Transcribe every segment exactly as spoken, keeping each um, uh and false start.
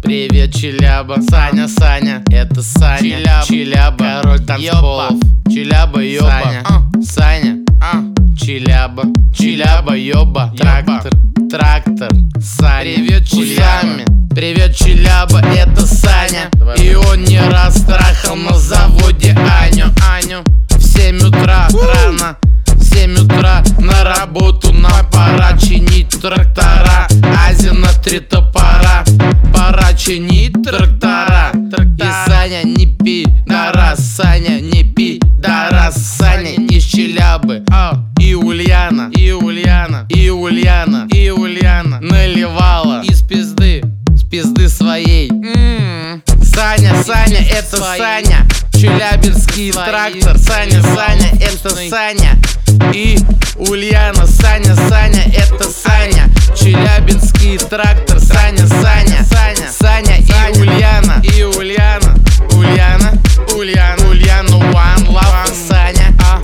Привет, Челяба. Саня, Саня, это Саня. Челяба, Челяба, король танцполов. Челяба, ёба. Саня, а. Саня, а. Челяба, Челяба, ёба. Трактор, трактор, Саня. Привет, Челяба. Привет, Челяба, это Саня. Давай. И он не раз трахал на заводе Аню. Аню в семь утра рано. В семь утра на работу нам пора чинить трактора. Азия на три топора. Пора чинить трактора. И Саня не пи, да раз, Саня не пи, да раз, Саня из Челябы. И Ульяна, и Ульяна, и Ульяна, и Ульяна наливала из пизды, с пизды своей. М-м-м. Саня, Саня, это Саня. Челябинский трактор. Саня, Саня, это Саня. И Ульяна, Саня, Саня, это Саня. Челябинский трактор. Саня, Саня, Саня, Саня и Ульяна. И Ульяна, Ульяна, Ульяна, Ульяна, one love, Саня. А.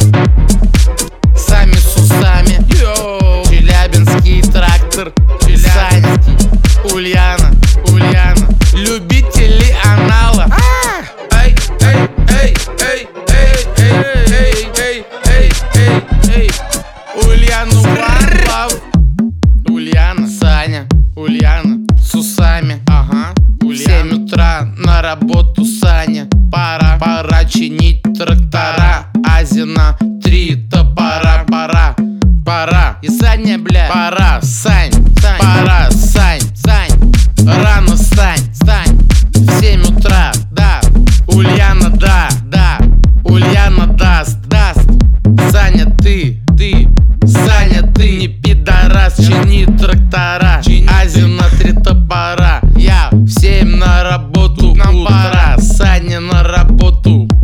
Сами с усами. Йоу. Челябинский трактор. Челябинский. Ульяна, Ульяна. Любители анала. Эй, эй, эй, эй, эй, эй, эй, эй, эй, эй, эй. Ульяну one love. Ульяна, Саня, Ульяна с усами. Ага. В семь утра на работу Саня. Пора, пора чинить трактора. Азина три топора. Пора, пора. И Саня, бля, пора, Сань, Сань, пора, Сань, Сань. Рано встань, встань. В семь утра, да. Ульяна, да, да. Ульяна даст, даст. Саня, ты, ты. Саня, ты не пидорас. Чини трактора. Азия на три топора. Я в семь на работу. Нам пора. Саня на работу.